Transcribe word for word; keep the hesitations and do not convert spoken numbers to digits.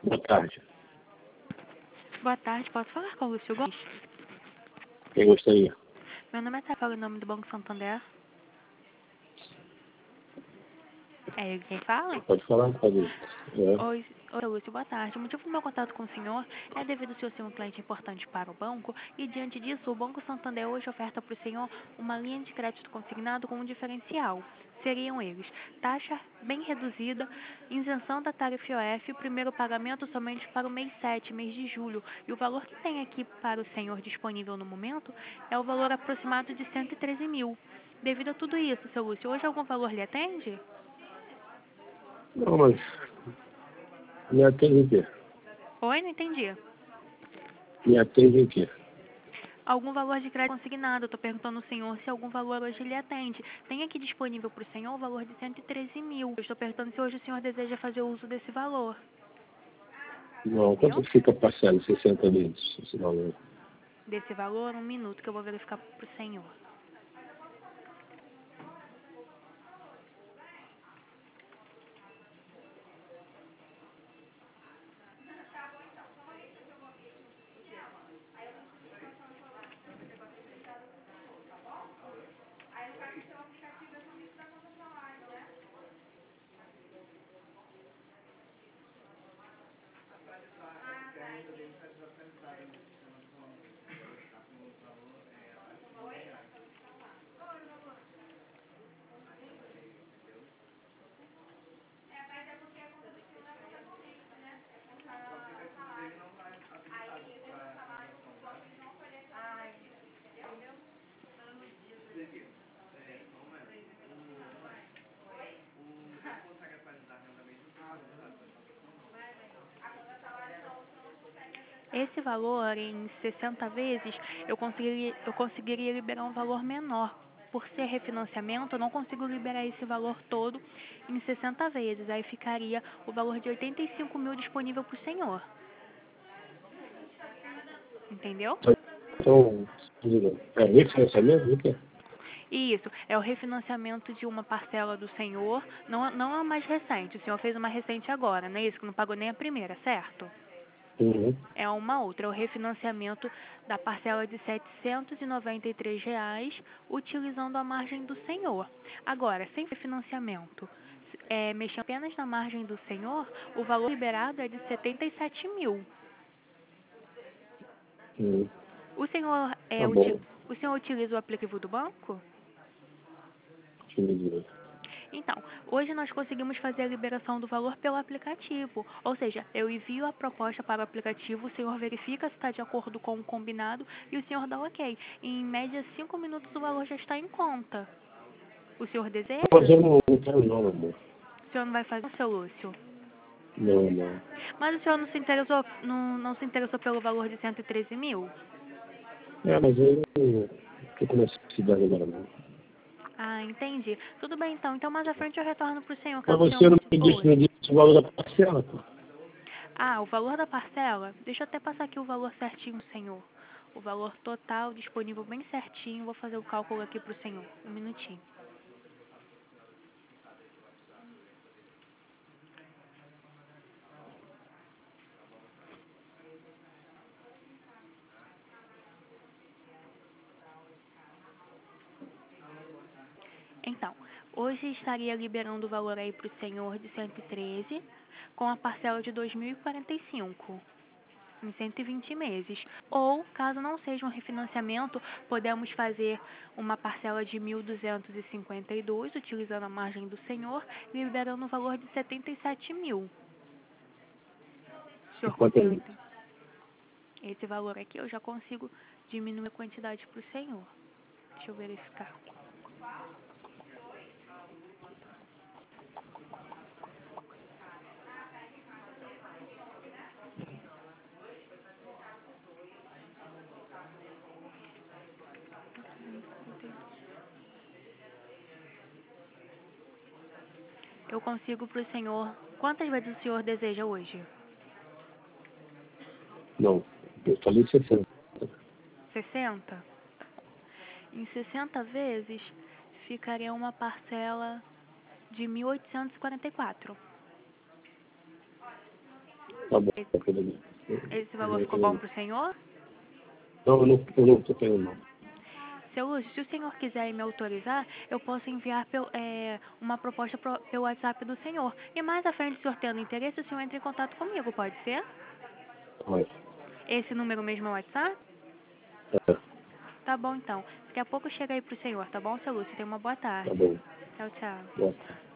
Boa tarde. Boa tarde, posso falar com o Lúcio Gomes? Quem gostaria? Meu nome é Tafara, em nome do Banco Santander. É ele quem fala? Pode falar, pode. É. Oi, oi, Lúcio, boa tarde. O motivo do meu contato com o senhor é devido ao senhor ser um cliente importante para o banco e, diante disso, o Banco Santander hoje oferta para o senhor uma linha de crédito consignado com um diferencial. Seriam eles: taxa bem reduzida, isenção da tarifa I O F, primeiro pagamento somente para o mês sete, mês de julho. E o valor que tem aqui para o senhor disponível no momento é o valor aproximado de cento e treze mil. Devido a tudo isso, seu Lúcio, hoje algum valor lhe atende? Não, mas me atende em quê? Oi, não entendi. Me atende em quê? Algum valor de crédito consignado. Estou perguntando ao senhor se algum valor hoje lhe atende. Tem aqui disponível para o senhor o valor de cento e treze mil. Eu estou perguntando se hoje o senhor deseja fazer uso desse valor. Não, quanto Entendeu? fica parcela? sessenta vezes esse valor? Desse valor, um minuto que eu vou verificar para o senhor. Esse valor, em sessenta vezes, eu conseguiria, eu conseguiria liberar um valor menor. Por ser refinanciamento, eu não consigo liberar esse valor todo em sessenta vezes. Aí ficaria o valor de oitenta e cinco mil disponível para o senhor. Entendeu? Então, diga, é refinanciamento? O que é? Isso, é o refinanciamento de uma parcela do senhor, não, não é a mais recente. O senhor fez uma recente agora, não é isso? Que não pagou nem a primeira, certo? Uhum. É uma outra, é o refinanciamento da parcela de setecentos e noventa e três reais, utilizando a margem do senhor. Agora, sem refinanciamento, é, mexendo apenas na margem do senhor, o valor liberado é de setenta e sete mil. Uhum. O senhor, é, Tá uti- bom. o senhor utiliza o aplicativo do banco? Deixa eu me dizer. Então, hoje nós conseguimos fazer a liberação do valor pelo aplicativo. Ou seja, eu envio a proposta para o aplicativo, o senhor verifica se está de acordo com o combinado e o senhor dá ok. Em média, cinco minutos o valor já está em conta. O senhor Mas deseja? eu não, não quero não, amor. O senhor não vai fazer, seu Lúcio? Não, não. Mas o senhor não se interessou, não, não se interessou pelo valor de cento e treze mil? É, mas eu não estou com necessidade agora não. Ah, entendi. Tudo bem então. Então mais à frente eu retorno para o senhor, Mas caso o senhor você não mude. me disse, Oi. me disse o valor da parcela, pô. Ah, o valor da parcela? Deixa eu até passar aqui o valor certinho, senhor. O valor total disponível bem certinho. Vou fazer o cálculo aqui para o senhor. Um minutinho. Então, hoje estaria liberando o valor aí para o senhor de cento e treze, com a parcela de dois mil e quarenta e cinco. Em cento e vinte meses. Ou, caso não seja um refinanciamento, podemos fazer uma parcela de mil duzentos e cinquenta e dois, utilizando a margem do senhor, liberando o valor de setenta e sete mil. O E senhor quanto é conseguiu isso? entender? Esse valor aqui eu já consigo diminuir a quantidade para o senhor. Deixa eu verificar. Eu consigo para o senhor. Quantas vezes o senhor deseja hoje? Não, eu falei sessenta. sessenta? Em sessenta vezes, ficaria uma parcela de mil oitocentos e quarenta e quatro. Tá bom, Esse, Carolina. esse valor Eu ficou tenho- bom para o senhor? Não, eu não, eu não tô tendo, não. Seu Lúcio, se o senhor quiser me autorizar, eu posso enviar pel, é, uma proposta pro, pelo WhatsApp do senhor. E mais à frente, se o senhor tendo interesse, o senhor entra em contato comigo, pode ser? Mas, Esse número mesmo é o WhatsApp? é, Tá bom, então. Daqui a pouco chega aí pro senhor, tá bom, seu Lúcio? Tenha uma boa tá tarde. bom. Tchau, tchau. Boa tarde.